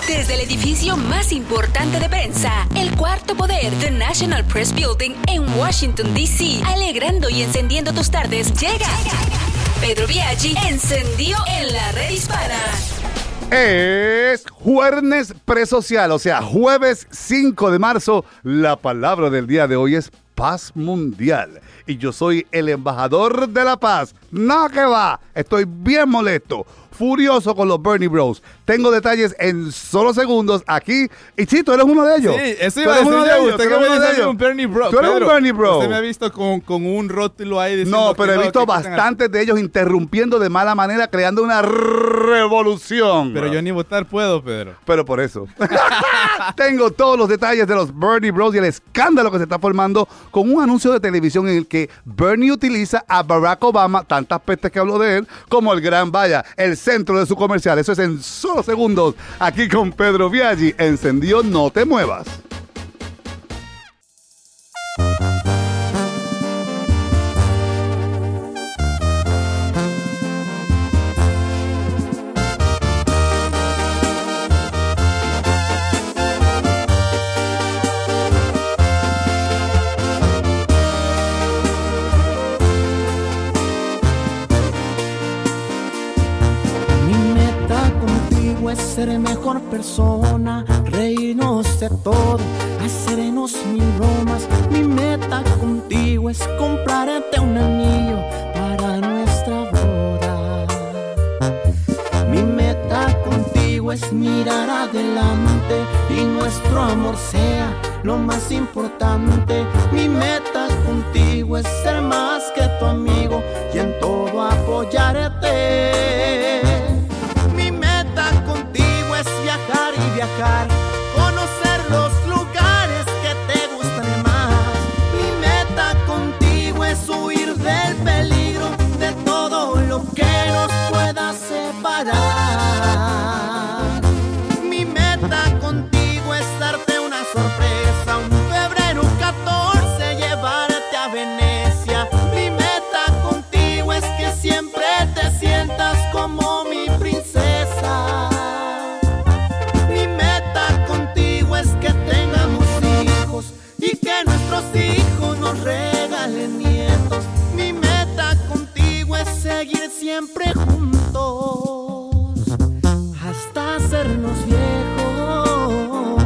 Desde el edificio más importante de prensa, el Cuarto Poder, The National Press Building en Washington, D.C., alegrando y encendiendo tus tardes, llega Pedro Biaggi, encendió en la red hispana. Es jueves presocial, o sea, jueves 5 de marzo. La palabra del día de hoy es paz mundial. Y yo soy el embajador de la paz. No, que va. Estoy bien molesto, furioso con los Bernie Bros. Tengo detalles en solo segundos aquí. Y sí, tú eres uno de ellos. Sí, eso iba a decir yo. Usted que me dice un Bernie Bro. Tú eres un Bernie Bro. Usted me ha visto con un rótulo ahí diciendo. No, pero he visto bastantes de ellos interrumpiendo de mala manera, creando una revolución. Pero yo ni votar puedo, Pedro. Pero por eso. Tengo todos los detalles de los Bernie Bros y el escándalo que se está formando con un anuncio de televisión en el que Bernie utiliza a Barack Obama, tantas pestes que habló de él, como el gran, vaya, el centro de su comercial. Eso es en solo segundos, aquí con Pedro Biaggi. Encendió, no te muevas. Ser mejor persona, reírnos de todo, hacernos mil bromas. Mi meta contigo es comprarte un anillo para nuestra boda. Mi meta contigo es mirar adelante y nuestro amor sea lo más importante. Mi meta contigo es ser más que tu amigo y en todo apoyarte. Viajar, conocer los lugares que te gustan más. Mi meta contigo es huir del peligro, de todo lo que nos pueda separar. Mi meta contigo es darte una sorpresa, un febrero 14 llevarte a Venecia. Mi meta contigo es que siempre te sientas como mi princesa. Y que nuestros hijos nos regalen nietos. Mi meta contigo es seguir siempre juntos hasta hacernos viejos.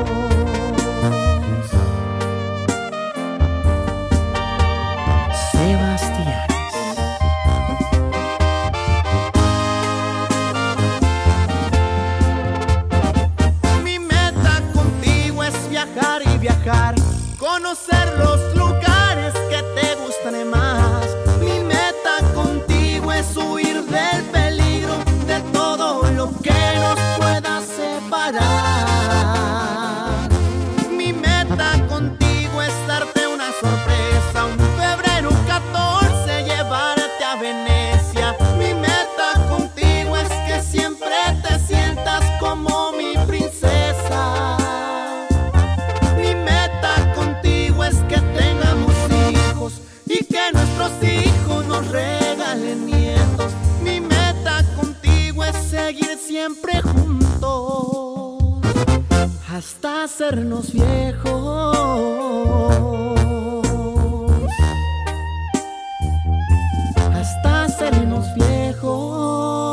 Sebastián. Mi meta contigo es viajar y viajar, conocer los lugares que te gustan más. Mi meta contigo es huir del peligro, de todo lo que nos pueda separar. Mi meta contigo es darte una sorpresa, un febrero 14 llevarte a Venecia. Mi meta contigo es que siempre te sientas como mi princesa. Y que nuestros hijos nos regalen nietos. Mi meta contigo es seguir siempre juntos hasta hacernos viejos. Hasta hacernos viejos.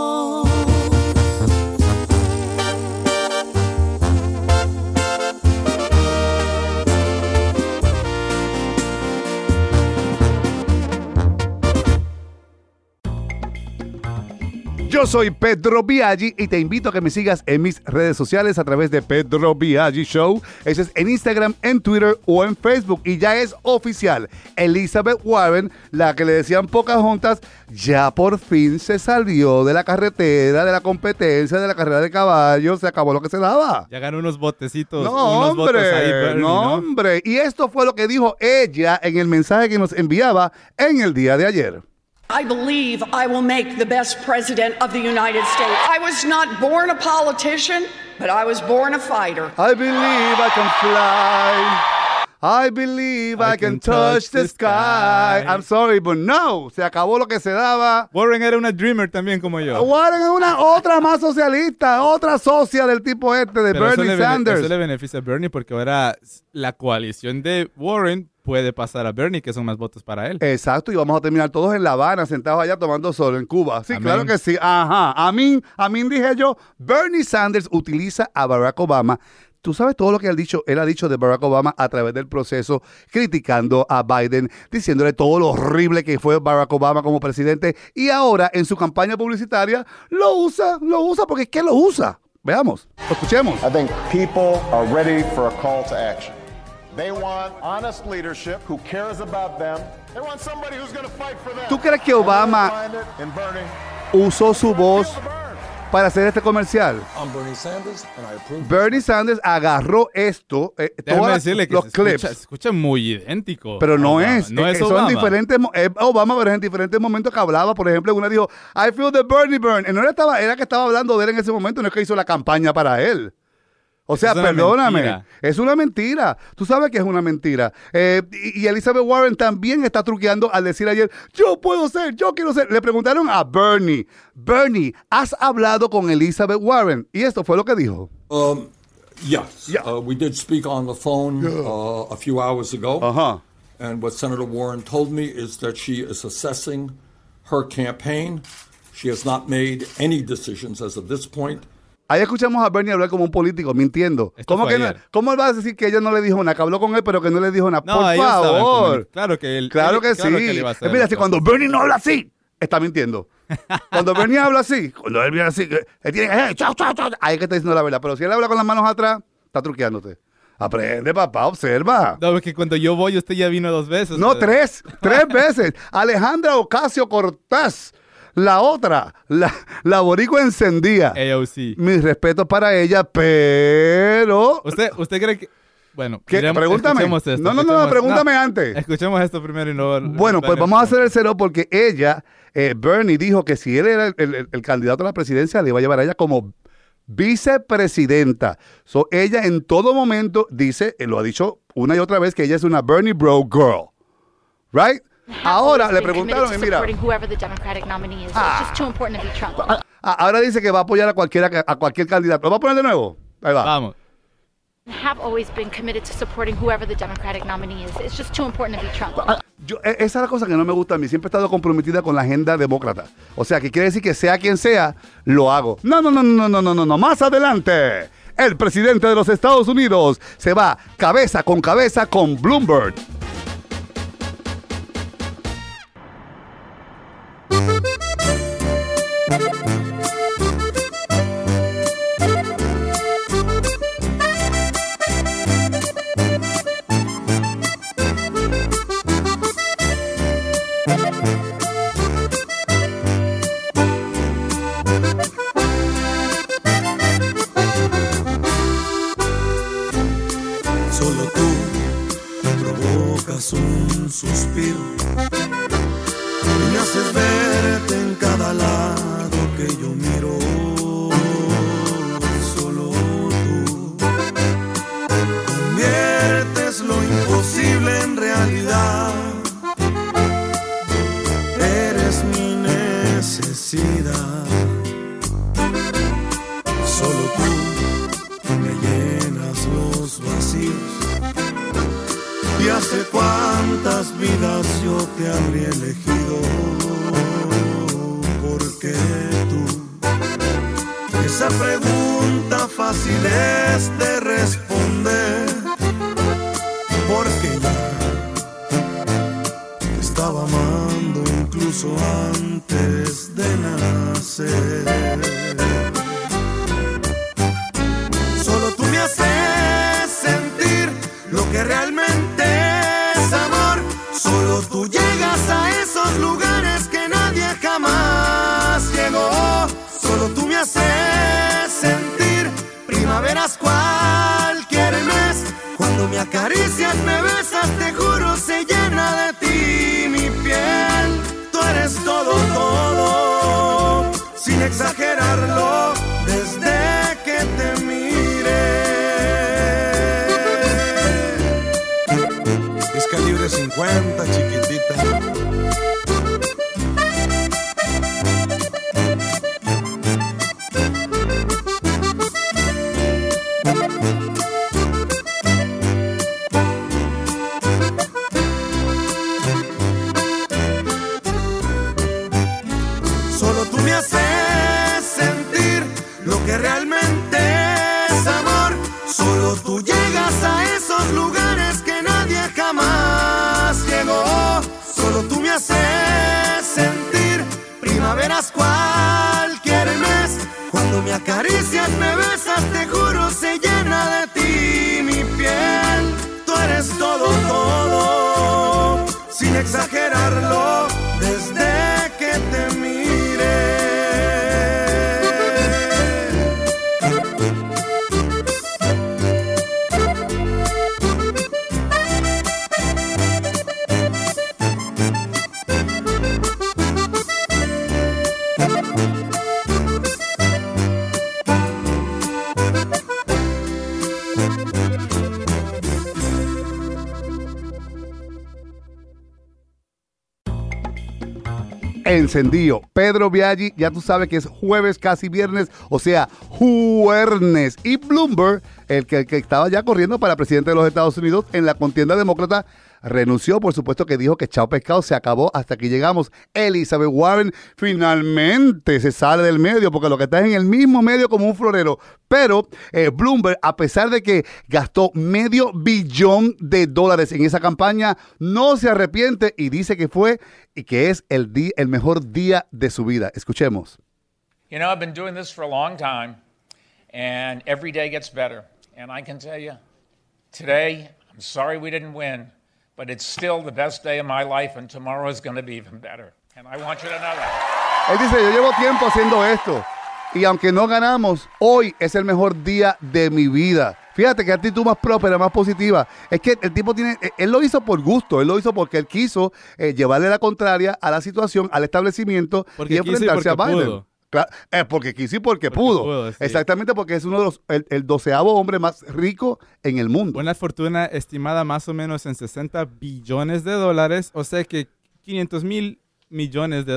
Yo soy Pedro Biaggi y te invito a que me sigas en mis redes sociales a través de Pedro Biaggi Show. Ese es en Instagram, en Twitter o en Facebook. Y ya es oficial. Elizabeth Warren, la que le decían Pocahontas, ya por fin se salió de la carretera, de la competencia, de la carrera de caballos. Se acabó lo que se daba. Ya ganó unos botecitos. No, unos votos ahí, Bernie, no, hombre. Y esto fue lo que dijo ella en el mensaje que nos enviaba en el día de ayer. I believe I will make the best president of the United States. I was not born a politician, but I was born a fighter. I believe I can fly. I believe I can touch the sky. I'm sorry, but no. Se acabó lo que se daba. Warren era una dreamer también como yo. Warren es otra más socialista, otra socia del tipo de Pero Bernie Sanders. Eso le beneficia a Bernie porque ahora la coalición de Warren puede pasar a Bernie, que son más votos para él. Exacto, y vamos a terminar todos en La Habana, sentados allá tomando sol en Cuba. Sí, Amén. Claro que sí. Ajá. A mí dije yo, Bernie Sanders utiliza a Barack Obama. Tú sabes todo lo que él ha dicho de Barack Obama a través del proceso, criticando a Biden, diciéndole todo lo horrible que fue Barack Obama como presidente. Y ahora, en su campaña publicitaria, lo usa porque es que lo usa. Veamos, escuchemos. I think people are ready for a call to action. They want honest leadership who cares about them. They want somebody who's going to fight for them. ¿Tú crees que Obama usó su voz para hacer este comercial? Bernie Sanders agarró esto, Déjame decirle que los se clips. escucha muy idéntico. Pero no Obama. es. No es Son Obama. diferentes. Obama, pero es en diferentes momentos que hablaba. Por ejemplo, una dijo, I feel the Bernie burn. No era que estaba hablando de él en ese momento, no es que hizo la campaña para él. O sea, Es una perdóname, mentira. es una mentira. Tú sabes que es una mentira. Y Elizabeth Warren también está truqueando al decir ayer, yo quiero ser. Le preguntaron a Bernie, ¿has hablado con Elizabeth Warren? Y esto fue lo que dijo. Yes. Yeah. We did speak on the phone a few hours ago. Ajá. And what Senator Warren told me is that she is assessing her campaign. She has not made any decisions as of this point. Ahí escuchamos a Bernie hablar como un político, mintiendo. Esto fue ¿Cómo ayer. él va a decir que ella no le dijo nada? Que habló con él, pero que no le dijo nada. No, Por ellos estaban favor. claro que él. Claro que sí. él iba a hacer Mira, las si cuando cosas. Bernie no habla así, está mintiendo. Cuando Bernie habla así, cuando él viene así, él tiene que, chao, ahí es que está diciendo la verdad. Pero si él habla con las manos atrás, está truqueándote. Aprende, papá, observa. No, porque cuando yo voy, usted ya vino 2 veces. No, tres veces. Alejandra Ocasio-Cortez, la otra, la boricua encendía. AOC. Mis respetos para ella, pero... ¿Usted cree que...? Bueno, ¿Qué? miremos, Pregúntame. escuchemos esto, No, pregúntame antes. Escuchemos esto primero y no... Bueno, pues vamos a hacer el cero porque ella, Bernie, dijo que si él era el candidato a la presidencia, le iba a llevar a ella como vicepresidenta. So, ella en todo momento dice, lo ha dicho una y otra vez, que ella es una Bernie Bro girl. Right? Ahora le preguntaron y mira... Ahora dice que va a apoyar a cualquier candidato. ¿Lo va a poner de nuevo? Ahí va. Vamos. Have always been committed to supporting whoever the Democratic nominee is. It's just too important to be Trump. Esa es la cosa que no me gusta a mí. Siempre he estado comprometida con la agenda demócrata. O sea, que quiere decir que sea quien sea, lo hago. No. Más adelante, el presidente de los Estados Unidos se va cabeza con Bloomberg. Solo tú provocas un suspiro y me haces verte en cada lado que yo miro. Solo tú conviertes lo imposible en realidad. Eres mi necesidad. Solo tú me llenas los vacíos. Y hace cuántas vidas yo te habría elegido, porque tú, esa pregunta fácil es de responder, porque ya te estaba amando incluso antes de nacer. Solo tú me haces sentir lo que realmente es amor. Solo tú llegas a esos lugares que nadie jamás llegó. Solo tú me haces sentir primaveras cualquier mes. Cuando me acaricias, me besas, te juro, se llena de ti mi piel. Tú eres todo, sin exagerarlo, desde que te miré. cuenta, chiquitita. Solo tú me haces sentir lo que realmente es amor. Solo tú llegas a esos lugares que nadie jamás llegó. Solo tú me haces sentir primaveras cualquier mes. Cuando me acaricias, me besas, te juro, se llena de ti mi piel. Tú eres todo, todo, sin exagerarlo, desde que te miré. Encendido. Pedro Biaggi, ya tú sabes que es jueves, casi viernes, o sea, juernes. Y Bloomberg, el que estaba ya corriendo para presidente de los Estados Unidos en la contienda demócrata, renunció, por supuesto que dijo que chao pescado, se acabó, hasta aquí llegamos. Elizabeth Warren finalmente se sale del medio, porque lo que está es en el mismo medio como un florero. Pero Bloomberg, a pesar de que gastó $500 millones en esa campaña, no se arrepiente y dice que fue y que es el mejor día de su vida. Escuchemos. You know, I've been doing this for a long time, and every day gets better. And I can tell you, today, I'm sorry we didn't win, but it's still the best day of my life, and tomorrow is going to be even better. And I want you to know that. Él dice, yo llevo tiempo haciendo esto, y aunque no ganamos, hoy es el mejor día de mi vida. Fíjate qué actitud más próspera, más positiva. Es que el tipo él lo hizo por gusto, él lo hizo porque él quiso llevarle la contraria a la situación, al establecimiento, porque y enfrentarse a Biden. Pudo. Claro, porque quiso y porque pudo. Sí. Exactamente, porque es uno de los el 12º hombre más rico en el mundo. Una fortuna estimada más o menos en $60 billones, o sea que $500 millones.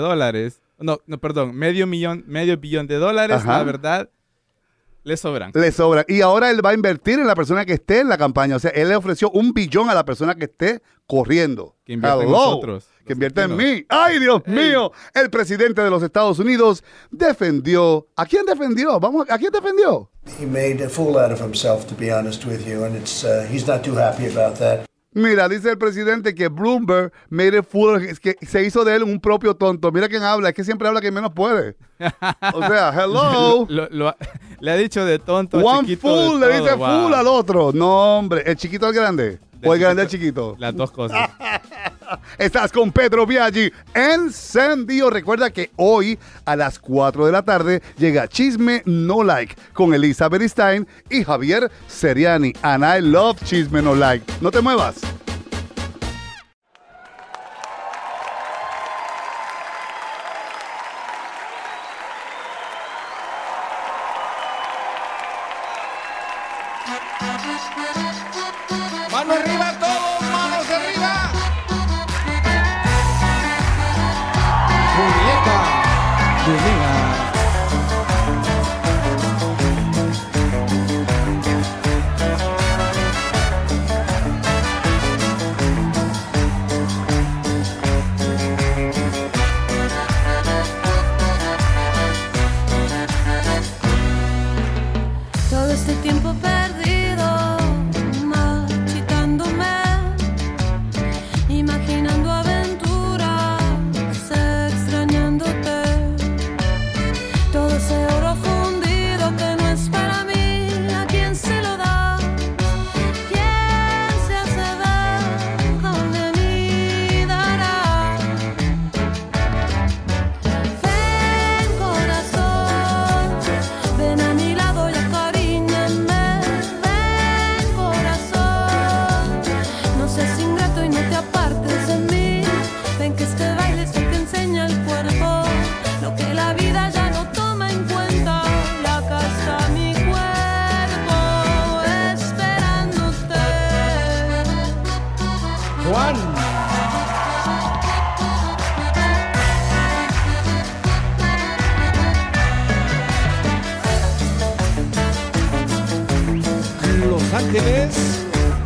Medio billón de dólares, ajá, la verdad, le sobran. Y ahora él va a invertir en la persona que esté en la campaña. O sea, él le ofreció $1 billón a la persona que esté corriendo. Que invierta en nosotros. Que invierta en mí. ¡Ay, Dios mío! El presidente de los Estados Unidos defendió. ¿A quién defendió? ¿A quién defendió? He made a fool out of himself, to be honest with you, and he's not too happy about that. Mira, dice el presidente que Bloomberg made a fool, es que se hizo de él un propio tonto. Mira quién habla, es que siempre habla quien menos puede. O sea, hello. Le ha dicho de tonto, One chiquito. Fool, le dice fool al otro. No, hombre, ¿el chiquito al grande? ¿O el grande al chiquito? Las dos cosas. Estás con Pedro Biaggi, encendido. Recuerda que hoy a las 4 de la tarde llega Chisme No Like con Elizabeth Stein y Javier Seriani. And I love Chisme No Like. No te muevas. ¡Mano arriba todos! ¡Manos arriba! Julieta Domínguez. Todo este tiempo perdido, marchitándome, imaginando aventuras, extrañándote. Todo ese oro fundido que no es para mí, ¿a quién se lo da? ¿Quién se hace verlo de mí dará? Ven corazón, ven a mi lado y acaríñame. Ángeles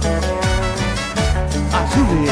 Azules.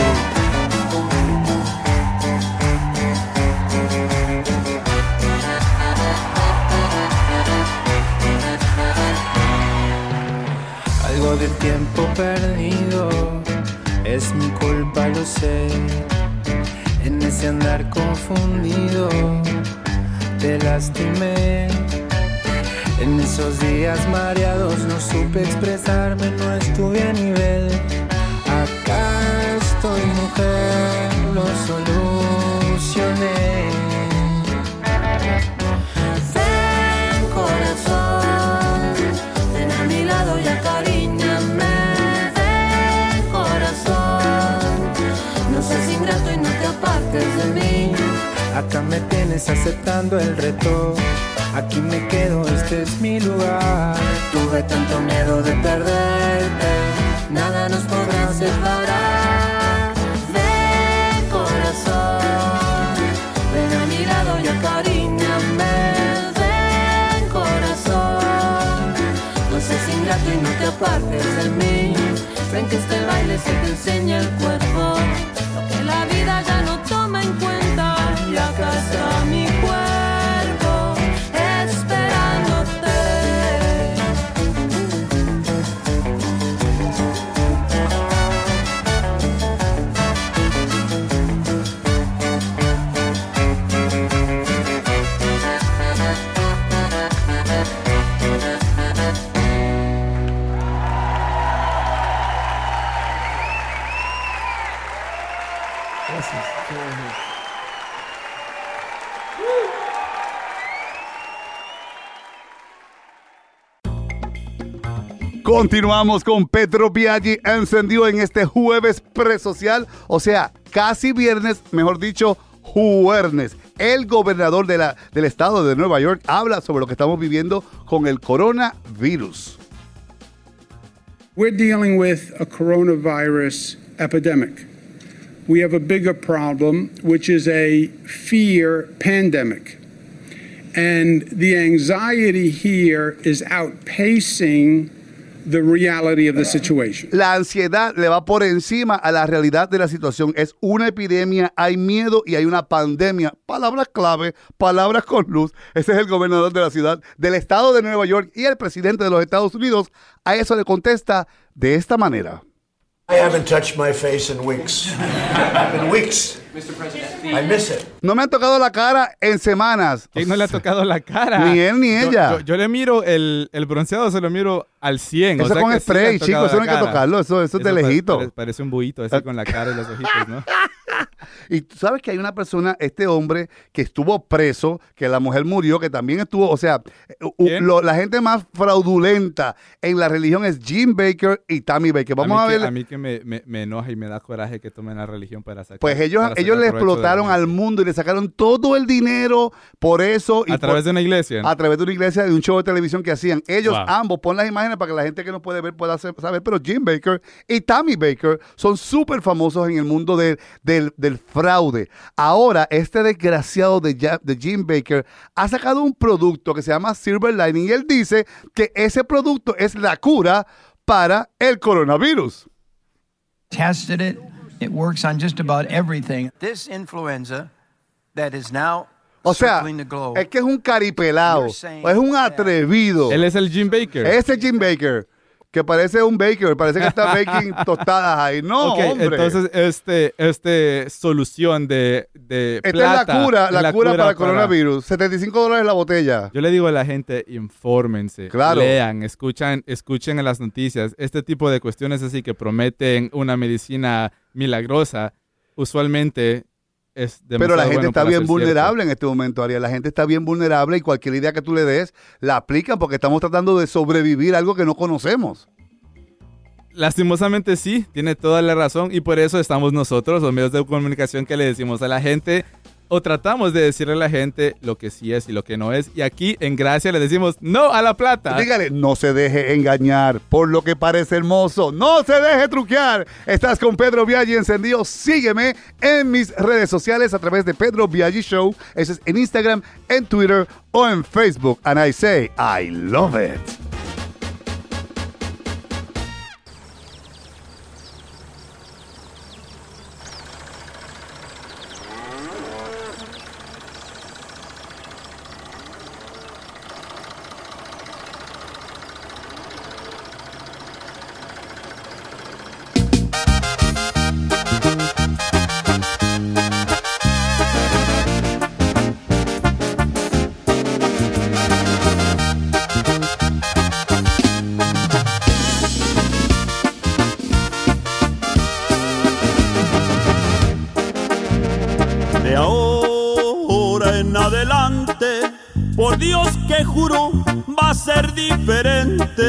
Algo del tiempo perdido es mi culpa, lo sé. En ese andar confundido te lastimé. En esos días mareados no supe expresarme, no estuve a nivel. Acá estoy, mujer, lo solucioné. Ven, corazón, ven a mi lado y acaríñame. Ven, corazón, no seas ingrato y no te apartes de mí. Acá me tienes aceptando el reto. Aquí me quedo, este es mi lugar. Tuve tanto miedo de perderte, nada nos podrá separar. Ven, corazón, ven a mi lado y acaríñame. Ven, corazón, no seas ingrato y no te apartes de mí. Ven que este baile se te enseña el cuerpo, lo que la vida ya no toma en cuenta. Y acá está mi cuerpo esperándote. Continuamos con Pedro Biaggi encendido en este jueves presocial, o sea, casi viernes, mejor dicho, jueves. El gobernador del estado de Nueva York habla sobre lo que estamos viviendo con el coronavirus. We're dealing with a coronavirus epidemic. We have a bigger problem, which is a fear pandemic. And the anxiety here is outpacing the reality of the situation. La ansiedad le va por encima a la realidad de la situación. Es una epidemia, hay miedo y hay una pandemia. Palabras clave, palabras con luz. Ese es el gobernador de la ciudad, del estado de Nueva York y el presidente de los Estados Unidos. A eso le contesta de esta manera. I haven't touched my face in weeks. In weeks. Mr. President, I miss it. No me han tocado la cara en semanas. ¿Quién no le ha tocado la cara? Ni él ni ella. Yo le miro el bronceado, se lo miro al 100. Eso con spray, chicos, eso no hay que tocarlo, eso es de lejito. Parece un buito así con la cara y los ojitos, ¿no? Y tú sabes que hay una persona, este hombre, que estuvo preso, que la mujer murió, que también estuvo, o sea, la gente más fraudulenta en la religión es Jim Bakker y Tammy Bakker. Vamos a ver. A mí que me enoja y me da coraje que tomen la religión para sacar. Pues ellos le explotaron al mundo y le sacaron todo el dinero por eso. ¿A través de una iglesia? A través de una iglesia, de un show de televisión que hacían. Ellos ambos, pon las imágenes para que la gente que no puede ver pueda saber, pero Jim Bakker y Tammy Bakker son súper famosos en el mundo del fraude. Ahora, este desgraciado de Jim Bakker ha sacado un producto que se llama Silver Lining y él dice que ese producto es la cura para el coronavirus. Tested it. It works on just about everything. This influenza that is now o sea, es que es un caripelado, es un atrevido. Él es el Jim Bakker. Ese Jim Bakker, que parece un baker, parece que está baking tostadas ahí. No, okay, hombre. Entonces, solución de esta plata. Es la cura para el coronavirus. $75 la botella. Yo le digo a la gente, infórmense, lean, escuchen en las noticias. Este tipo de cuestiones así que prometen una medicina milagrosa, usualmente es demasiado. Pero la gente bueno está para bien ser vulnerable cierto. en este momento, Ariel. La gente está bien vulnerable y cualquier idea que tú le des la aplican porque estamos tratando de sobrevivir a algo que no conocemos. Lastimosamente sí, tiene toda la razón y por eso estamos nosotros, los medios de comunicación, que le decimos a la gente o tratamos de decirle a la gente lo que sí es y lo que no es. Y aquí en Gracia le decimos no a la plata. Dígale, no se deje engañar por lo que parece hermoso. No se deje truquear. Estás con Pedro Biaggi encendido. Sígueme en mis redes sociales a través de Pedro Biaggi Show. Eso es en Instagram, en Twitter o en Facebook. And I say, I love it. ser diferente.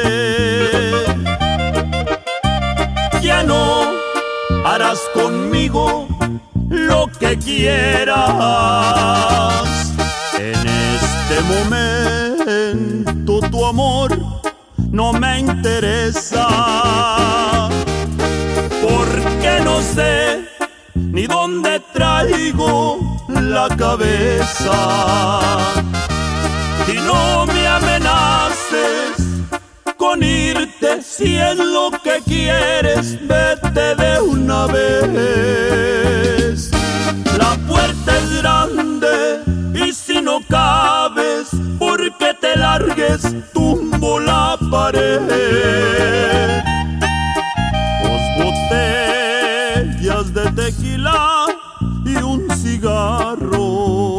Ya no harás conmigo lo que quieras. En este momento tu amor no me interesa, porque no sé ni dónde traigo la cabeza. Y no me amenaces con irte, si es lo que quieres, vete de una vez. La puerta es grande y si no cabes, porque te largues, tumbo la pared. Dos botellas de tequila y un cigarro,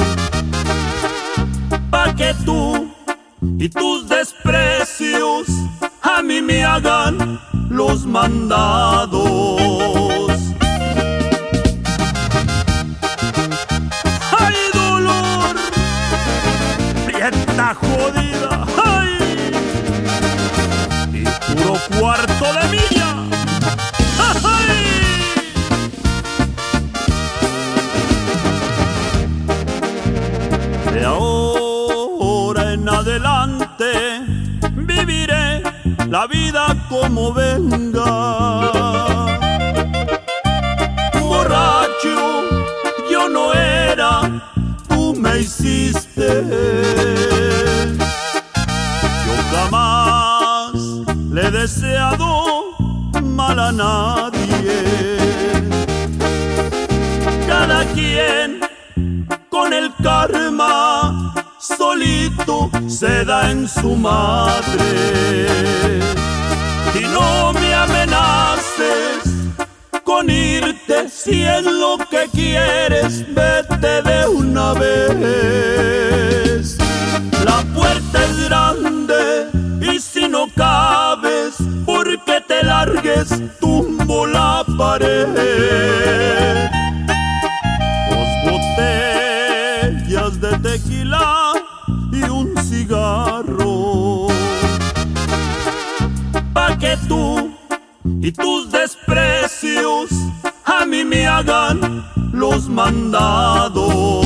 pa' que tú y tus desprecios a mí me hagan los mandados. ¡Ay, dolor! ¡Prieta jodida! ¡Ay! Y puro cuarto de milla. ¡Ay! De ahora en adelante viviré la vida como venga. Borracho yo no era, tú me hiciste. Yo jamás le he deseado mal a nadie. Cada quien con el karma solito se da en su madre. Y no me amenaces con irte, si es lo que quieres, vete de una vez. La puerta es grande y si no cabes, porque te largues, tumbo la pared. Dos botellas de tequila y un cigarro, pa' que tú y tus desprecios a mí me hagan los mandados.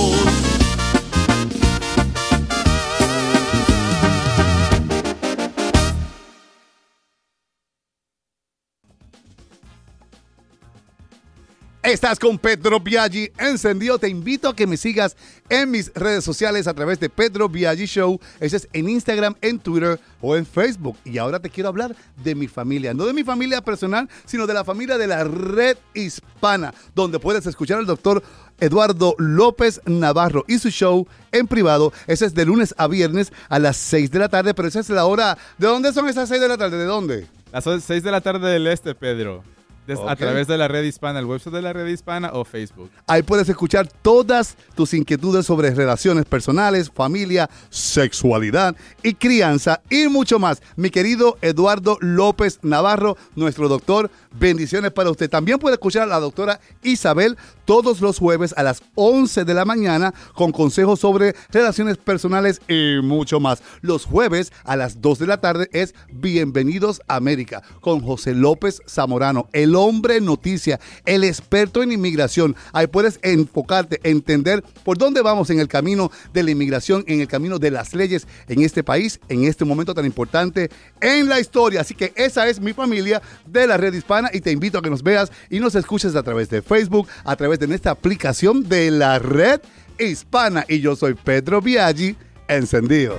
Estás con Pedro Biaggi encendido. Te invito a que me sigas en mis redes sociales a través de Pedro Biaggi Show. Ese es en Instagram, en Twitter o en Facebook. Y ahora te quiero hablar de mi familia. No de mi familia personal, sino de la familia de la Red Hispana, donde puedes escuchar al doctor Eduardo López Navarro y su show en privado. Ese es de lunes a viernes a las 6 de la tarde, pero esa es la hora. ¿De dónde son esas 6 de la tarde? ¿De dónde? Las 6 de la tarde del este, Pedro. A través de la Red Hispana, el website de la Red Hispana o Facebook. Ahí puedes escuchar todas tus inquietudes sobre relaciones personales, familia, sexualidad y crianza y mucho más. Mi querido Eduardo López Navarro, nuestro doctor, bendiciones para usted. También puede escuchar a la doctora Isabel todos los jueves a las 11 de la mañana con consejos sobre relaciones personales y mucho más. Los jueves a las 2 de la tarde es Bienvenidos a América con José López Zamorano, el hombre noticia, el experto en inmigración. Ahí puedes enfocarte, entender por dónde vamos en el camino de la inmigración, en el camino de las leyes en este país, en este momento tan importante en la historia. Así que esa es mi familia de la Red Hispana y te invito a que nos veas y nos escuches a través de Facebook, a través de nuestra aplicación de la Red Hispana. Y yo soy Pedro Biaggi, encendido.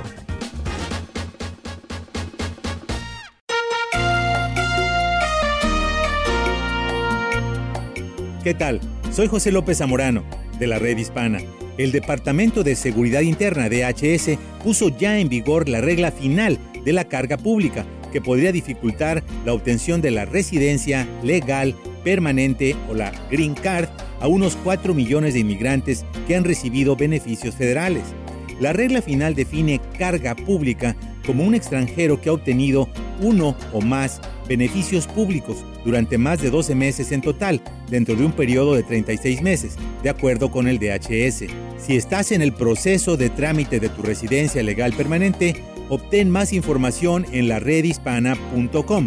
¿Qué tal? Soy José López Zamorano, de la Red Hispana. El Departamento de Seguridad Interna, DHS, puso ya en vigor la regla final de la carga pública, que podría dificultar la obtención de la residencia legal permanente o la Green Card a unos 4 millones de inmigrantes que han recibido beneficios federales. La regla final define carga pública como un extranjero que ha obtenido uno o más beneficios públicos durante más de 12 meses en total, dentro de un periodo de 36 meses, de acuerdo con el DHS. Si estás en el proceso de trámite de tu residencia legal permanente, Obtén más información en laredhispana.com.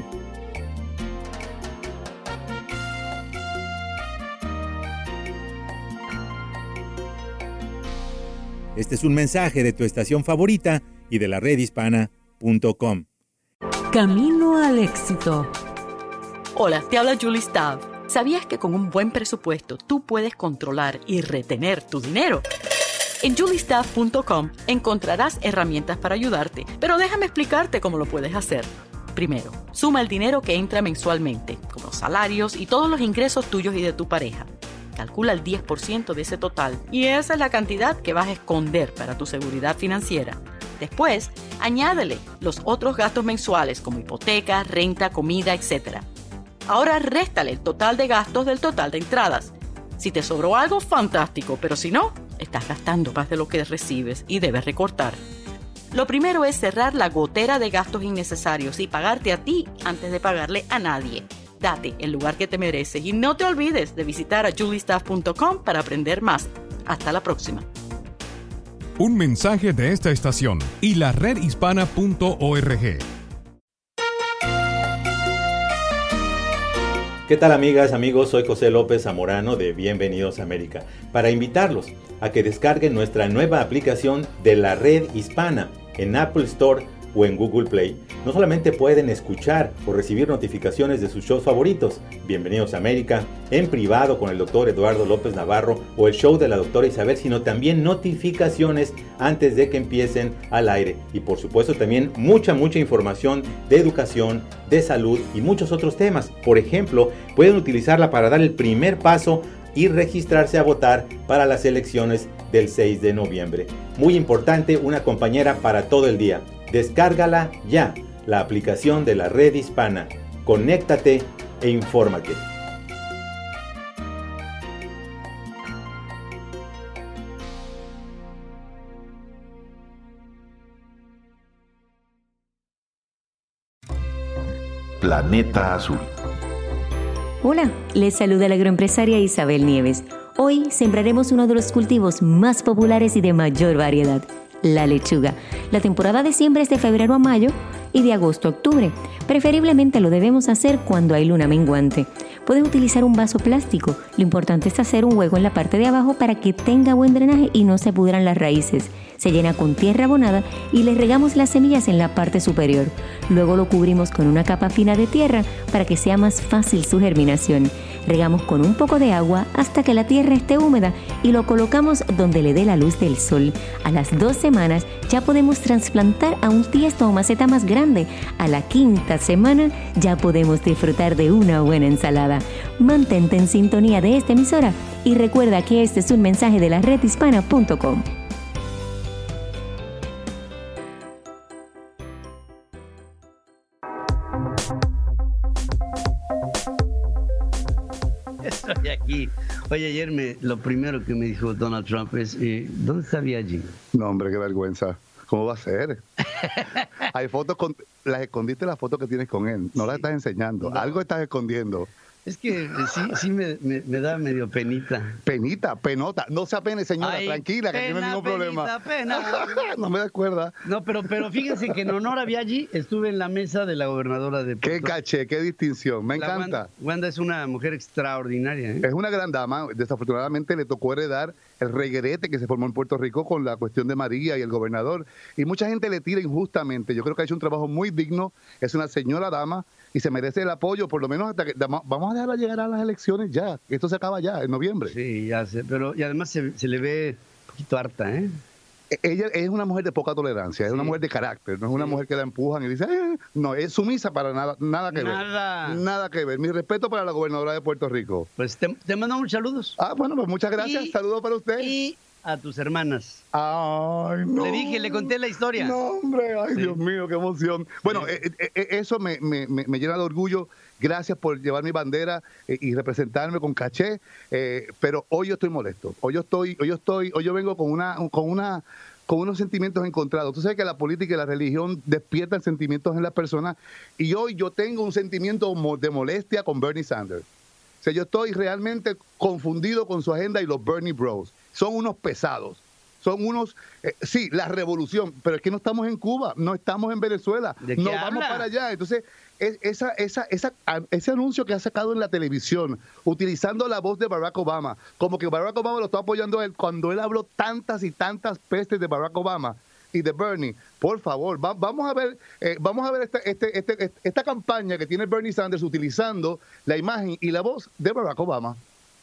Este es un mensaje de tu estación favorita y de laredhispana.com. Camino al éxito. Hola, te habla Julie Stav. ¿Sabías que con un buen presupuesto tú puedes controlar y retener tu dinero? En juliestaff.com encontrarás herramientas para ayudarte, pero déjame explicarte cómo lo puedes hacer. Primero, suma el dinero que entra mensualmente, como los salarios y todos los ingresos tuyos y de tu pareja. Calcula el 10% de ese total y esa es la cantidad que vas a esconder para tu seguridad financiera. Después, añádele los otros gastos mensuales como hipoteca, renta, comida, etc. Ahora réstale el total de gastos del total de entradas. Si te sobró algo, fantástico, pero si no, estás gastando más de lo que recibes y debes recortar. Lo primero es cerrar la gotera de gastos innecesarios y pagarte a ti antes de pagarle a nadie. Date el lugar que te mereces y no te olvides de visitar a juliestaff.com para aprender más. Hasta la próxima. Un mensaje de esta estación y la redhispana.org. ¿Qué tal, amigas, amigos? Soy José López Zamorano de Bienvenidos a América, para invitarlos a que descarguen nuestra nueva aplicación de La Red Hispana en Apple Store o en Google Play. No solamente pueden escuchar o recibir notificaciones de sus shows favoritos, Bienvenidos a América, En Privado con el Dr. Eduardo López Navarro o el show de la Doctora Isabel, sino también notificaciones antes de que empiecen al aire. Y por supuesto también mucha información de educación, de salud y muchos otros temas. Por ejemplo, pueden utilizarla para dar el primer paso y registrarse a votar para las elecciones del 6 de noviembre. Muy importante, una compañera para todo el día. Descárgala ya, la aplicación de La Red Hispana. Conéctate e infórmate. Planeta Azul. Hola, les saluda la agroempresaria Isabel Nieves. Hoy sembraremos uno de los cultivos más populares y de mayor variedad, la lechuga. La temporada de siembra es de febrero a mayo y de agosto a octubre. Preferiblemente lo debemos hacer cuando hay luna menguante. Puedes utilizar un vaso plástico. Lo importante es hacer un hueco en la parte de abajo para que tenga buen drenaje y no se pudran las raíces. Se llena con tierra abonada y le regamos las semillas en la parte superior. Luego lo cubrimos con una capa fina de tierra para que sea más fácil su germinación. Regamos con un poco de agua hasta que la tierra esté húmeda y lo colocamos donde le dé la luz del sol. A las 2 semanas ya podemos trasplantar a un tiesto o maceta más grande. A la 5ª semana ya podemos disfrutar de una buena ensalada. Mantente en sintonía de esta emisora y recuerda que este es un mensaje de la redhispana.com. Estoy aquí. Oye, ayer lo primero que me dijo Donald Trump es, ¿dónde está Biaggi? No, hombre, qué vergüenza. ¿Cómo va a ser? Hay fotos las escondiste, las fotos que tienes con él. No las estás enseñando. No. Algo estás escondiendo. Es que sí me da medio penita. Penita, penota. No se apene, señora, tranquila, que no hay ningún problema. Pena. No me da cuerda. No, pero fíjense que en honor a Biaggi estuve en la mesa de la gobernadora de Puerto. Qué caché, qué distinción, me encanta. Wanda es una mujer extraordinaria. Es una gran dama. Desafortunadamente le tocó heredar el reguerete que se formó en Puerto Rico con la cuestión de María y el gobernador. Y mucha gente le tira injustamente. Yo creo que ha hecho un trabajo muy digno. Es una señora dama y se merece el apoyo, por lo menos hasta que vamos a dejarla llegar a las elecciones ya. Esto se acaba ya, en noviembre. Sí, ya sé, y además se le ve un poquito harta, ¿eh? Ella es una mujer de poca tolerancia, es una mujer de carácter, no es una mujer que la empujan y dice, no, es sumisa para nada que ver. Nada que ver. Mi respeto para la gobernadora de Puerto Rico. Pues te mando muchos saludos. Bueno, pues muchas gracias. Saludos para usted. Y a tus hermanas. Ay, no. Le conté la historia. No, hombre, ay, sí. Dios mío, qué emoción. Bueno, eso me llena de orgullo. Gracias por llevar mi bandera y representarme con caché. Pero hoy yo estoy molesto. Hoy yo vengo con unos sentimientos encontrados. Tú sabes que la política y la religión despiertan sentimientos en las personas. Y hoy yo tengo un sentimiento de molestia con Bernie Sanders. O sea, yo estoy realmente confundido con su agenda y los Bernie Bros. Son unos pesados. son unos, sí, la revolución, pero es que no estamos en Cuba, no estamos en Venezuela, ¿De qué no vamos habla? para allá. Entonces, ese anuncio que ha sacado en la televisión, utilizando la voz de Barack Obama, como que Barack Obama lo está apoyando a él, cuando él habló tantas y tantas pestes de Barack Obama y de Bernie, por favor, vamos a ver esta campaña que tiene Bernie Sanders utilizando la imagen y la voz de Barack Obama.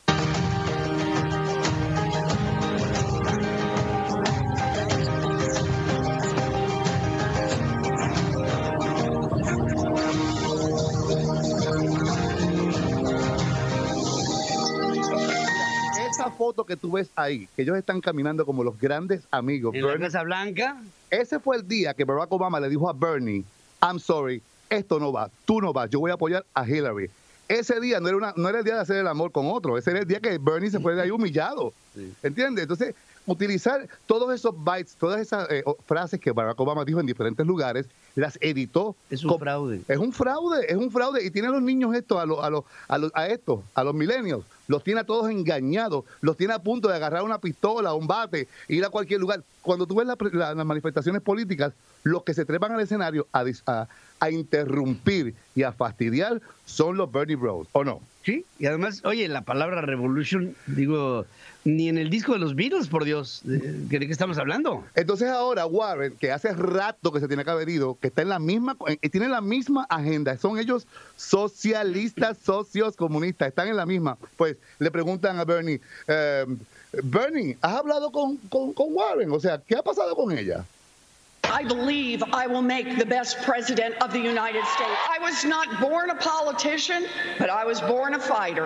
Esa foto que tú ves ahí, que ellos están caminando como los grandes amigos. ¿En la Casa Blanca? Ese fue el día que Barack Obama le dijo a Bernie, I'm sorry, esto no va, tú no vas, yo voy a apoyar a Hillary. Ese día no era el día de hacer el amor con otro, ese era el día que Bernie se fue de ahí humillado. Sí. ¿Entiendes? Entonces, utilizar todos esos bytes, todas esas frases que Barack Obama dijo en diferentes lugares, las editó. Es un fraude. Es un fraude. Y tiene a los niños estos, a los millennials, los tiene a todos engañados, los tiene a punto de agarrar una pistola, un bate, ir a cualquier lugar. Cuando tú ves las manifestaciones políticas, los que se trepan al escenario a interrumpir y a fastidiar son los Bernie Bros, ¿o no? Sí, y además, oye, la palabra revolution, digo, ni en el disco de los Beatles, por Dios, ¿de qué estamos hablando? Entonces ahora Warren, que hace rato que se tiene que haber ido, que está en la misma, tiene la misma agenda, son ellos socialistas, socios comunistas, están en la misma. Pues le preguntan a Bernie, Bernie, ¿has hablado con Warren? O sea, ¿qué ha pasado con ella? I believe I will make the best president of the United States. I was not born a politician, but I was born a fighter.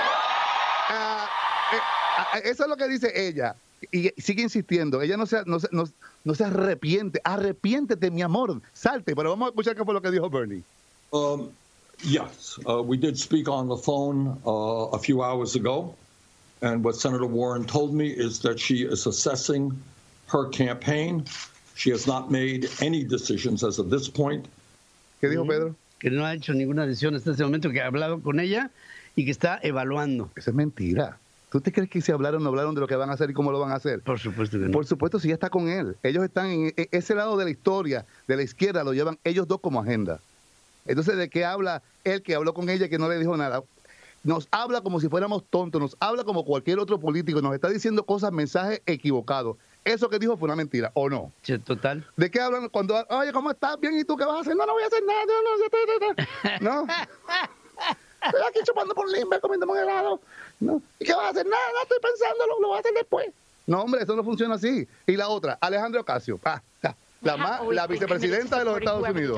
Eso es lo que dice ella. Y sigue insistiendo. Ella no se arrepiente. Arrepiéntete, mi amor. Salte. Pero vamos a escuchar qué fue lo que dijo Bernie. Yes, we did speak on the phone a few hours ago. And what Senator Warren told me is that she is assessing her campaign. She has not made any decisions as of this point. ¿Qué dijo Pedro? Que no ha hecho ninguna decisión hasta este momento, que ha hablado con ella y que está evaluando. Eso es mentira. ¿Tú te crees que se hablaron o no hablaron de lo que van a hacer y cómo lo van a hacer? Por supuesto que no. Por supuesto, si ella está con él. Ellos están en ese lado de la historia, de la izquierda, lo llevan ellos dos como agenda. Entonces, ¿de qué habla él que habló con ella que no le dijo nada? Nos habla como si fuéramos tontos, nos habla como cualquier otro político, nos está diciendo cosas, mensajes equivocados. Eso que dijo fue una mentira, ¿o no? Sí, total. ¿De qué hablan cuando, oye, ¿cómo estás? Bien, ¿y tú qué vas a hacer? No voy a hacer nada, no. Estoy aquí chupando por limber, comiendo un helado. No. ¿Y qué vas a hacer? Nada, no estoy pensando, lo voy a hacer después. No, hombre, eso no funciona así. Y la otra, Alejandra Ocasio, la vicepresidenta de los Estados Unidos.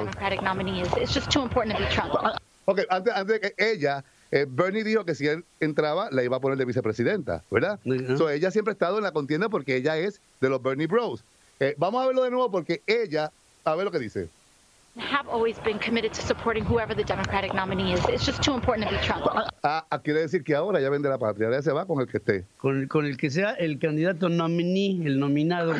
Ok, antes de que ella... Bernie dijo que si él entraba, la iba a poner de vicepresidenta, ¿verdad? So, ella siempre ha estado en la contienda porque ella es de los Bernie Bros. Vamos a verlo de nuevo porque ella, a ver lo que dice. Have always been committed to supporting whoever the Democratic nominee is. It's just too important to be Trump. Quiere decir que ahora ya vende la patria, ya se va con el que esté. Con el que sea el candidato nominee, el nominado.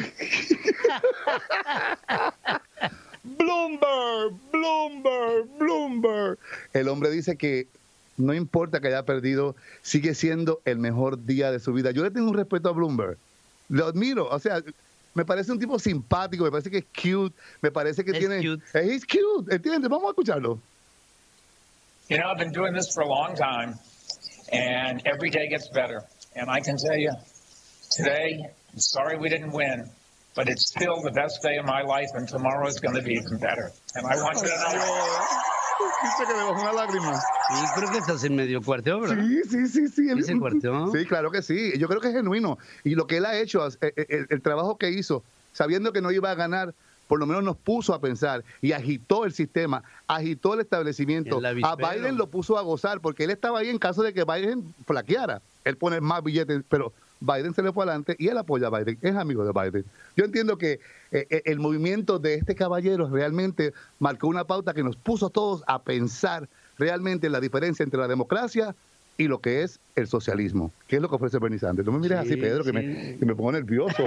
Bloomberg. El hombre dice que no importa que haya perdido, sigue siendo el mejor día de su vida. Yo le tengo un respeto a Bloomberg. Lo admiro, o sea, me parece un tipo simpático, me parece que es cute, me parece que tiene... He's cute, ¿entiendes? Vamos a escucharlo. You know, I've been doing this for a long time, and every day gets better. And I can tell you, today, I'm sorry we didn't win, but it's still the best day of my life, and tomorrow is going to be even better. And I want you to know... Dice que le bajó una lágrima. Sí, creo que estás en medio cuarteo, ¿verdad? Sí. ¿Sí se cuarteó? Sí, claro que sí. Yo creo que es genuino. Y lo que él ha hecho, el trabajo que hizo, sabiendo que no iba a ganar, por lo menos nos puso a pensar y agitó el sistema, agitó el establecimiento. A Biden lo puso a gozar porque él estaba ahí en caso de que Biden flaqueara. Él pone más billetes, pero Biden se le fue adelante y él apoya a Biden, es amigo de Biden. Yo entiendo que el movimiento de este caballero realmente marcó una pauta que nos puso a todos a pensar realmente en la diferencia entre la democracia y lo que es el socialismo. ¿Qué es lo que ofrece Bernie Sanders? No me mires así, Pedro, que me pongo nervioso.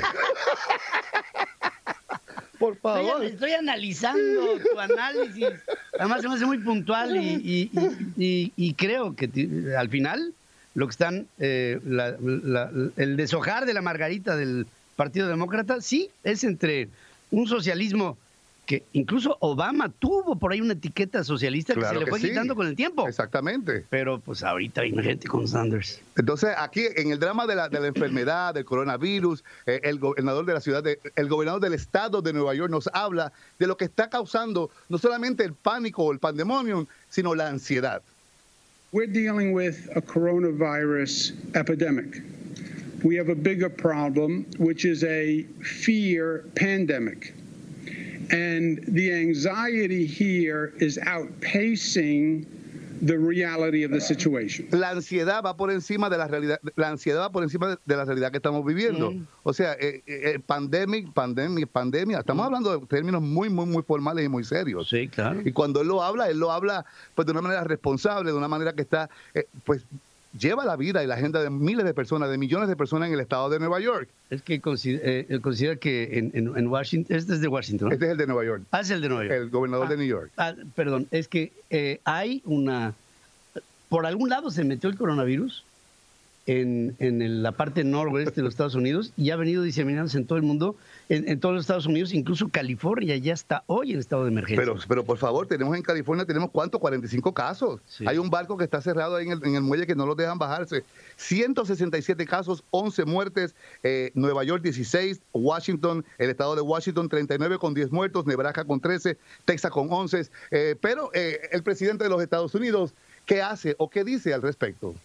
Por favor. Estoy analizando tu análisis. Además se me hace muy puntual y creo que al final lo que están, el deshojar de la margarita del Partido Demócrata, sí, es entre un socialismo que incluso Obama tuvo por ahí una etiqueta socialista Claro que se le que fue sí. quitando con el tiempo. Exactamente. Pero pues ahorita imagínate con Sanders. Entonces, aquí en el drama de la enfermedad, del coronavirus, el gobernador de la ciudad, el gobernador del estado de Nueva York nos habla de lo que está causando no solamente el pánico o el pandemonium, sino la ansiedad. We're dealing with a coronavirus epidemic. We have a bigger problem, which is a fear pandemic. And the anxiety here is outpacing the reality of the situation. La ansiedad va por encima de la realidad, de la realidad que estamos viviendo. O sea, pandemia, estamos hablando de términos muy formales y muy serios. Sí, claro. Y cuando él lo habla pues de una manera responsable, de una manera que está pues lleva la vida y la agenda de miles de personas, de millones de personas en el estado de Nueva York. Es que él considera que en Washington, este es de Washington, ¿no? Este es el de Nueva York. Ah, es el de Nueva York. El gobernador de New York. Perdón, es que hay por algún lado se metió el coronavirus en la parte noroeste de los Estados Unidos y ha venido diseminándose en todo el mundo, en todos los Estados Unidos, incluso California ya está hoy en estado de emergencia. Pero por favor, tenemos en California, ¿cuántos? 45 casos. Sí. Hay un barco que está cerrado ahí en el muelle que no lo dejan bajarse. 167 casos, 11 muertes, Nueva York 16, Washington, el estado de Washington 39 con 10 muertos, Nebraska con 13, Texas con 11. Pero el presidente de los Estados Unidos, ¿qué hace o qué dice al respecto?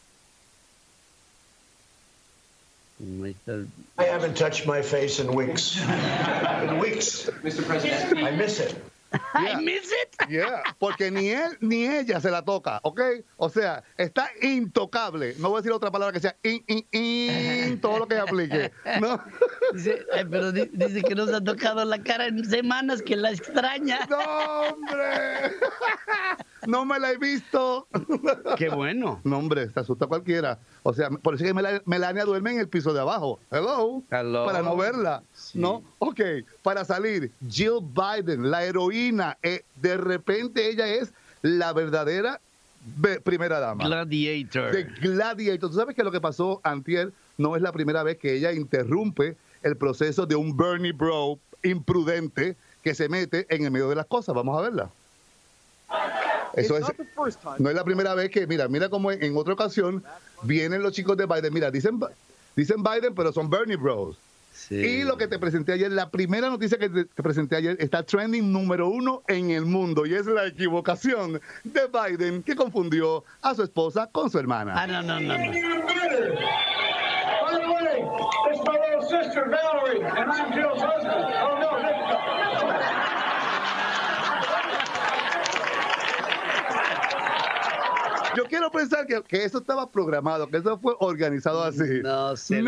I haven't touched my face in weeks. In weeks. Mr. President. I miss it. I miss it. Yeah, porque ni él ni ella se la toca, ¿ok? O sea, está intocable. No voy a decir otra palabra que sea todo lo que aplique. ¿No? Pero dice que no se ha tocado la cara en semanas, que la extraña. ¡No, hombre! No me la he visto. ¡Qué bueno! No, hombre, se asusta cualquiera. O sea, por eso es que Melania duerme en el piso de abajo. Hello. Para no verla. Sí. ¿No? Ok, para salir, Jill Biden, la heroína. De repente ella es la verdadera primera dama. Gladiator. De Gladiator. ¿Tú sabes que lo que pasó antier no es la primera vez que ella interrumpe el proceso de un Bernie bro imprudente que se mete en el medio de las cosas? Vamos a verla. Eso es, no es la primera vez que, mira cómo en otra ocasión vienen los chicos de Biden. Mira, dicen Biden, pero son Bernie Bros. Sí. Y lo que te presenté ayer, la primera noticia que te presenté ayer, está trending número 1 en el mundo. Y es la equivocación de Biden, que confundió a su esposa con su hermana. Ah, no. By the way, it's my little sister, Valerie, and I'm Jill's husband. Oh, no, Yo quiero pensar que eso estaba programado, que eso fue organizado así. No. Se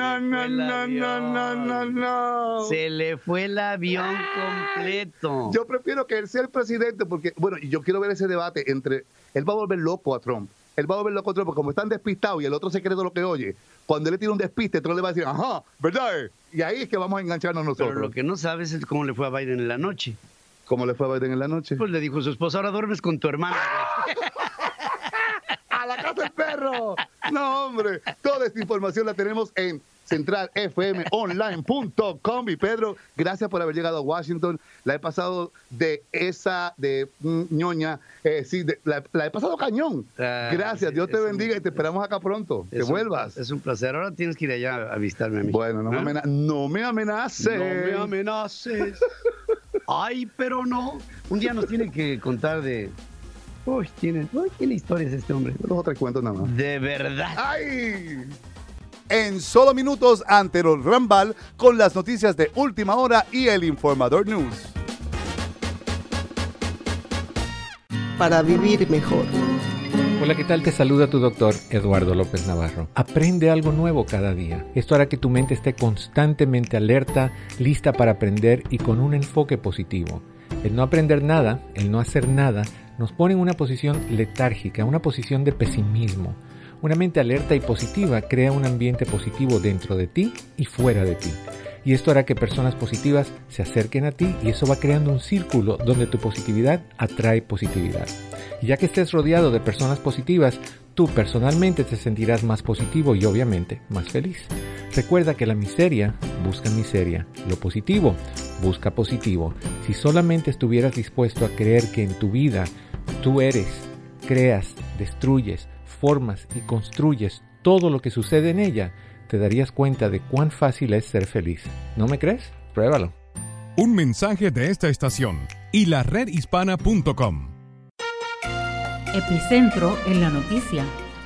le fue el avión completo. Yo prefiero que él sea el presidente porque, bueno, y yo quiero ver ese debate entre, él va a volver loco a Trump. Porque como están despistados y el otro se cree todo lo que oye, cuando él le tira un despiste, Trump le va a decir, ajá, ¿verdad? Y ahí es que vamos a engancharnos nosotros. Pero lo que no sabes es cómo le fue a Biden en la noche. ¿Cómo le fue a Biden en la noche? Pues le dijo a su esposa, ahora duermes con tu hermana. ¡A la casa del perro! No, hombre, toda esta información la tenemos en centralfmonline.com. Y Pedro, gracias por haber llegado a Washington. La he pasado de ñoña, la he pasado cañón. Gracias, Dios te bendiga y te esperamos acá pronto. Que vuelvas. Es un placer. Ahora tienes que ir allá a visitarme a mí. Bueno, no me amenaces. No me amenaces. Ay, pero no. Un día nos tiene que contar de... tiene historias este hombre. 2 o 3 cuentos nada más. De verdad. ¡Ay! En solo minutos, Antero Rambal con las noticias de última hora y el Informador News. Para vivir mejor. Hola, ¿qué tal? Te saluda tu doctor Eduardo López Navarro. Aprende algo nuevo cada día. Esto hará que tu mente esté constantemente alerta, lista para aprender y con un enfoque positivo. El no aprender nada, el no hacer nada, nos pone en una posición letárgica, una posición de pesimismo. Una mente alerta y positiva crea un ambiente positivo dentro de ti y fuera de ti. Y esto hará que personas positivas se acerquen a ti y eso va creando un círculo donde tu positividad atrae positividad. Y ya que estés rodeado de personas positivas, tú personalmente te sentirás más positivo y obviamente más feliz. Recuerda que la miseria busca miseria, lo positivo busca positivo. Si solamente estuvieras dispuesto a creer que en tu vida tú eres, creas, destruyes, formas y construyes todo lo que sucede en ella, te darías cuenta de cuán fácil es ser feliz. ¿No me crees? Pruébalo. Un mensaje de esta estación y la redhispana.com. Epicentro en la noticia.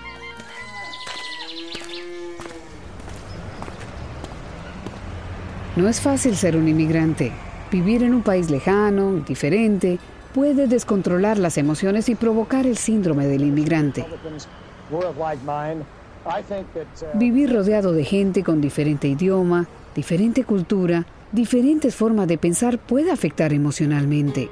No es fácil ser un inmigrante. Vivir en un país lejano, diferente, puede descontrolar las emociones y provocar el síndrome del inmigrante. Vivir rodeado de gente con diferente idioma, diferente cultura, diferentes formas de pensar puede afectar emocionalmente.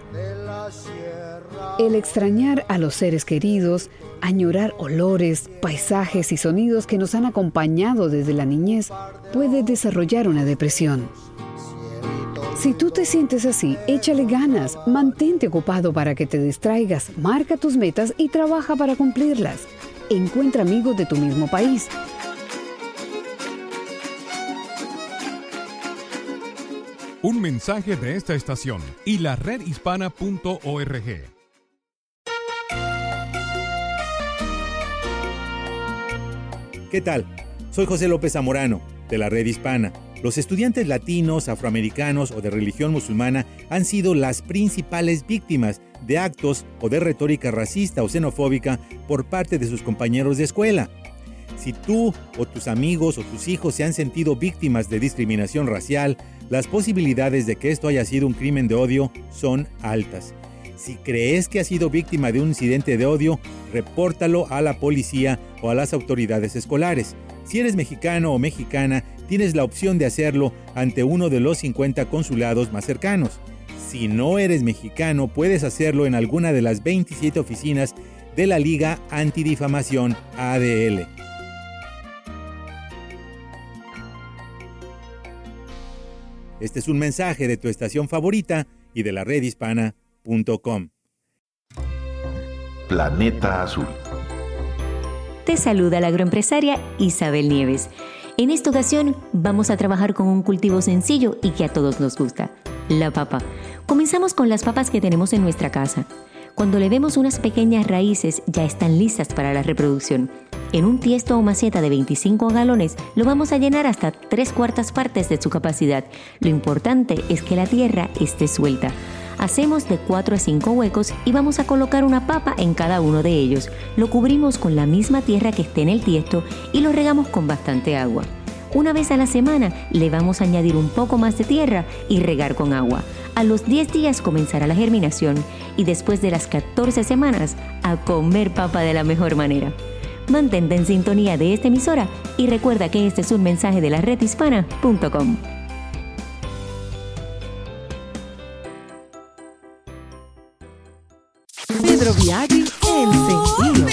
El extrañar a los seres queridos, añorar olores, paisajes y sonidos que nos han acompañado desde la niñez puede desarrollar una depresión. Si tú te sientes así, échale ganas, mantente ocupado para que te distraigas, marca tus metas y trabaja para cumplirlas. Encuentra amigos de tu mismo país. Un mensaje de esta estación y la redhispana.org. ¿Qué tal? Soy José López Zamorano, de la Red Hispana. Los estudiantes latinos, afroamericanos o de religión musulmana han sido las principales víctimas de actos o de retórica racista o xenofóbica por parte de sus compañeros de escuela. Si tú o tus amigos o tus hijos se han sentido víctimas de discriminación racial, las posibilidades de que esto haya sido un crimen de odio son altas. Si crees que has sido víctima de un incidente de odio, repórtalo a la policía o a las autoridades escolares. Si eres mexicano o mexicana, tienes la opción de hacerlo ante uno de los 50 consulados más cercanos. Si no eres mexicano, puedes hacerlo en alguna de las 27 oficinas de la Liga Antidifamación ADL. Este es un mensaje de tu estación favorita y de la redhispana.com. Planeta Azul. Te saluda la agroempresaria Isabel Nieves. En esta ocasión vamos a trabajar con un cultivo sencillo y que a todos nos gusta, la papa. Comenzamos con las papas que tenemos en nuestra casa. Cuando le vemos unas pequeñas raíces, ya están listas para la reproducción. En un tiesto o maceta de 25 galones, lo vamos a llenar hasta 3/4 partes de su capacidad. Lo importante es que la tierra esté suelta. Hacemos de 4 a 5 huecos y vamos a colocar una papa en cada uno de ellos. Lo cubrimos con la misma tierra que esté en el tiesto y lo regamos con bastante agua. Una vez a la semana le vamos a añadir un poco más de tierra y regar con agua. A los 10 días comenzará la germinación y después de las 14 semanas a comer papa de la mejor manera. Mantente en sintonía de esta emisora y recuerda que este es un mensaje de la redhispana.com. Pedro Biaggi, El Sentido.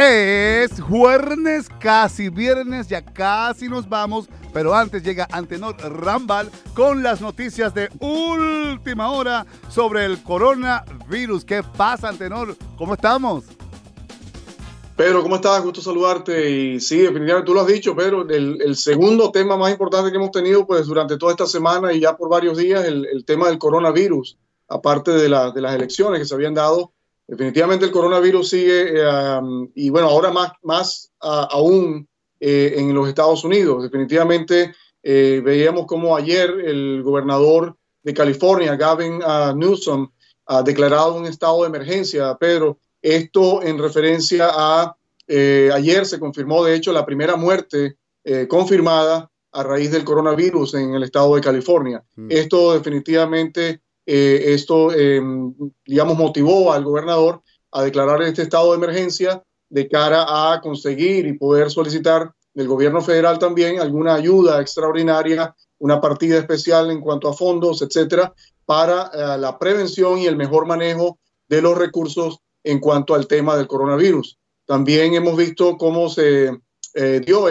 Es jueves, casi viernes, ya casi nos vamos, pero antes llega Antenor Rambal con las noticias de última hora sobre el coronavirus. ¿Qué pasa, Antenor? ¿Cómo estamos? Pedro, ¿cómo estás? Gusto saludarte. Y sí, definitivamente tú lo has dicho, Pedro, el segundo tema más importante que hemos tenido pues durante toda esta semana y ya por varios días, el tema del coronavirus, aparte de las elecciones que se habían dado. Definitivamente el coronavirus sigue y bueno, ahora más aún en los Estados Unidos. Definitivamente veíamos como ayer el gobernador de California, Gavin Newsom, ha declarado un estado de emergencia, Pedro. Esto en referencia a ayer se confirmó de hecho la primera muerte confirmada a raíz del coronavirus en el estado de California. Esto definitivamente digamos, motivó al gobernador a declarar este estado de emergencia de cara a conseguir y poder solicitar del gobierno federal también alguna ayuda extraordinaria, una partida especial en cuanto a fondos, etcétera, para la prevención y el mejor manejo de los recursos en cuanto al tema del coronavirus. También hemos visto cómo se dio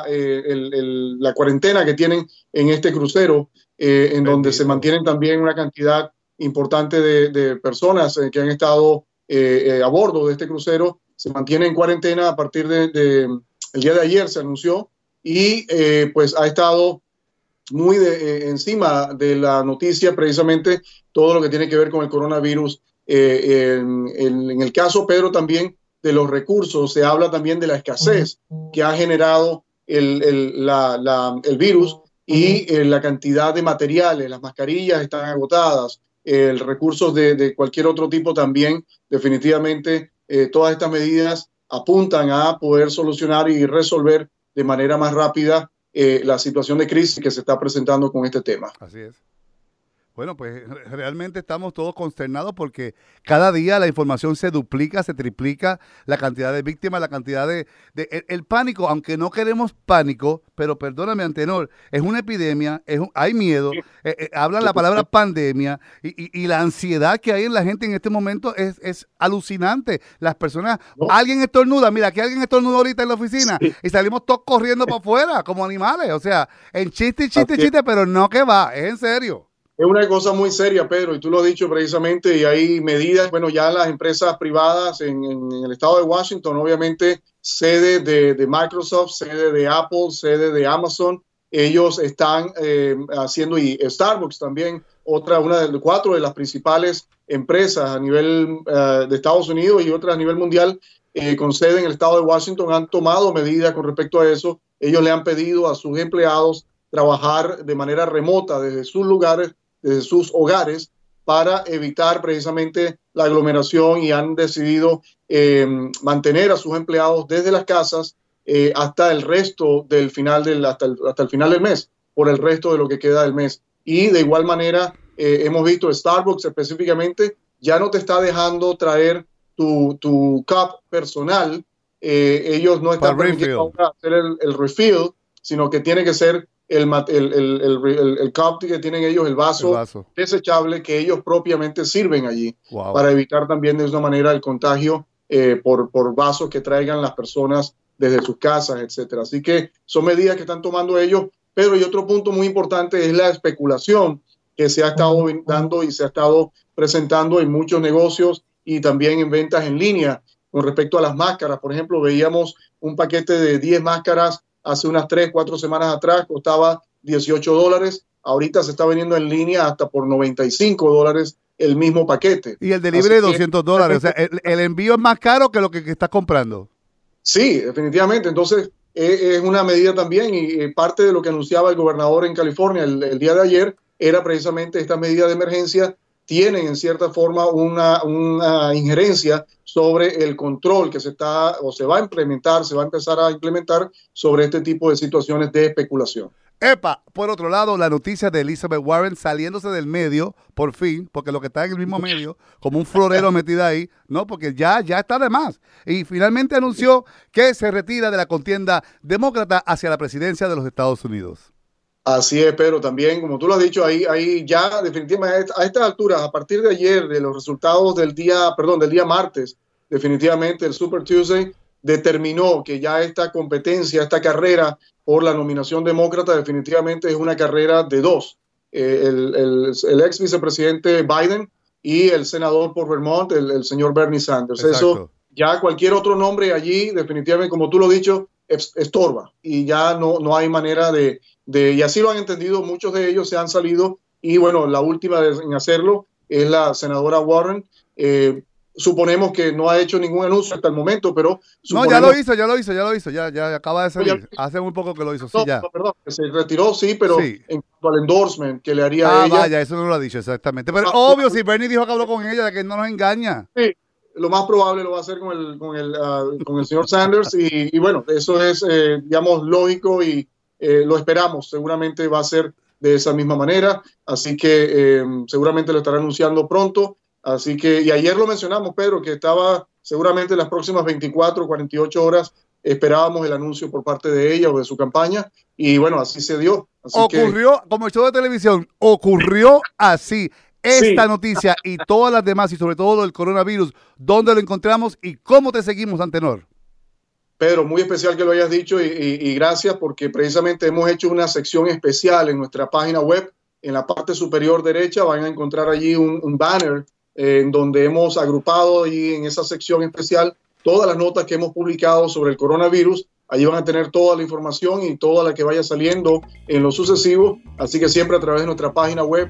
la cuarentena que tienen en este crucero, en donde se mantienen también una cantidad importante de personas que han estado a bordo de este crucero. Se mantienen en cuarentena a partir el día de ayer, se anunció, y pues ha estado muy encima de la noticia precisamente todo lo que tiene que ver con el coronavirus. En el caso, Pedro, también de los recursos, se habla también de la escasez que ha generado el virus. Y la cantidad de materiales, las mascarillas están agotadas, recursos de cualquier otro tipo también. Definitivamente todas estas medidas apuntan a poder solucionar y resolver de manera más rápida la situación de crisis que se está presentando con este tema. Así es. Bueno, pues realmente estamos todos consternados porque cada día la información se duplica, se triplica, la cantidad de víctimas, la cantidad el pánico, aunque no queremos pánico, pero perdóname, Antenor, es una epidemia, hay miedo, hablan la palabra pandemia y la ansiedad que hay en la gente en este momento es alucinante. Las personas, alguien estornuda, mira, aquí alguien estornuda ahorita en la oficina y salimos todos corriendo para afuera como animales, o sea, en chiste, pero no que va, es en serio. Es una cosa muy seria, Pedro, y tú lo has dicho precisamente, y hay medidas, bueno, ya las empresas privadas en el estado de Washington, obviamente sede de Microsoft, sede de Apple, sede de Amazon, ellos están haciendo, y Starbucks también, una de 4 de las principales empresas a nivel de Estados Unidos y otras a nivel mundial, con sede en el estado de Washington, han tomado medidas con respecto a eso. Ellos le han pedido a sus empleados trabajar de manera remota desde sus lugares, desde sus hogares, para evitar precisamente la aglomeración, y han decidido mantener a sus empleados desde las casas hasta el resto del final hasta el final del mes, por el resto de lo que queda del mes. Y de igual manera hemos visto Starbucks específicamente ya no te está dejando traer tu cup personal. Ellos no están permitiendo hacer el refill, sino que tiene que ser el cup que tienen ellos, el vaso desechable que ellos propiamente sirven allí, para evitar también de una manera el contagio por vasos que traigan las personas desde sus casas, etcétera. Así que son medidas que están tomando ellos. Pero y otro punto muy importante es la especulación que se ha estado dando y se ha estado presentando en muchos negocios y también en ventas en línea con respecto a las máscaras. Por ejemplo, veíamos un paquete de 10 máscaras hace unas 3-4 semanas atrás, costaba $18. Ahorita se está vendiendo en línea hasta por $95 el mismo paquete. Y el delivery de $200. O sea, el envío es más caro que lo que estás comprando. Sí, definitivamente. Entonces, es una medida también, y parte de lo que anunciaba el gobernador en California el día de ayer era precisamente esta medida de emergencia. Tienen en cierta forma una injerencia sobre el control que se va a empezar a implementar sobre este tipo de situaciones de especulación. Por otro lado, la noticia de Elizabeth Warren saliéndose del medio, por fin, porque lo que está en el mismo medio, como un florero metida ahí, no, porque ya está de más. Y finalmente anunció que se retira de la contienda demócrata hacia la presidencia de los Estados Unidos. Así es, pero también, como tú lo has dicho, ahí ya definitivamente a estas alturas, a partir de ayer, de los resultados del día martes, definitivamente el Super Tuesday, determinó que ya esta competencia, esta carrera por la nominación demócrata definitivamente es una carrera de dos. El ex vicepresidente Biden y el senador por Vermont, el señor Bernie Sanders. Exacto. Eso, ya cualquier otro nombre allí, definitivamente, como tú lo has dicho, estorba y ya no hay manera y así lo han entendido, muchos de ellos se han salido y bueno, la última en hacerlo es la senadora Warren. Suponemos que no ha hecho ningún anuncio hasta el momento, pero... No, ya lo hizo, ya acaba de salir. Hace muy poco que lo hizo, sí, ya. No, perdón, que se retiró, sí, pero sí. En cuanto al endorsement que le haría a ella... Vaya, eso no lo ha dicho exactamente. Pero obvio, si Bernie dijo que habló con ella, de que no nos engaña. Sí, lo más probable lo va a hacer con el señor Sanders y bueno, eso es, digamos, lógico y lo esperamos. Seguramente va a ser de esa misma manera, así que seguramente lo estará anunciando pronto. Así que, y ayer lo mencionamos, Pedro, que estaba seguramente en las próximas 24 o 48 horas esperábamos el anuncio por parte de ella o de su campaña, y bueno, así se dio. Así ocurrió, como el show de televisión, ocurrió así. Esta noticia y todas las demás, y sobre todo el coronavirus, ¿dónde lo encontramos y cómo te seguimos, Antenor? Pedro, muy especial que lo hayas dicho y gracias, porque precisamente hemos hecho una sección especial en nuestra página web. En la parte superior derecha van a encontrar allí un banner en donde hemos agrupado ahí en esa sección especial todas las notas que hemos publicado sobre el coronavirus. Allí van a tener toda la información y toda la que vaya saliendo en lo sucesivo. Así que siempre a través de nuestra página web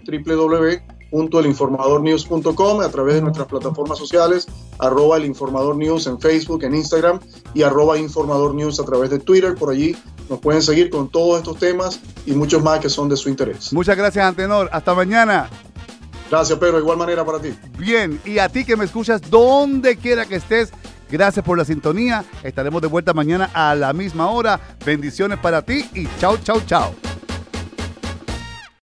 www.elinformadornews.com, a través de nuestras plataformas sociales, @elinformadornews en Facebook, en Instagram y @informadornews a través de Twitter. Por allí nos pueden seguir con todos estos temas y muchos más que son de su interés. Muchas gracias, Antenor. Hasta mañana. Gracias, Pedro. De igual manera para ti. Bien, y a ti que me escuchas donde quiera que estés, gracias por la sintonía. Estaremos de vuelta mañana a la misma hora. Bendiciones para ti y chao, chao, chao.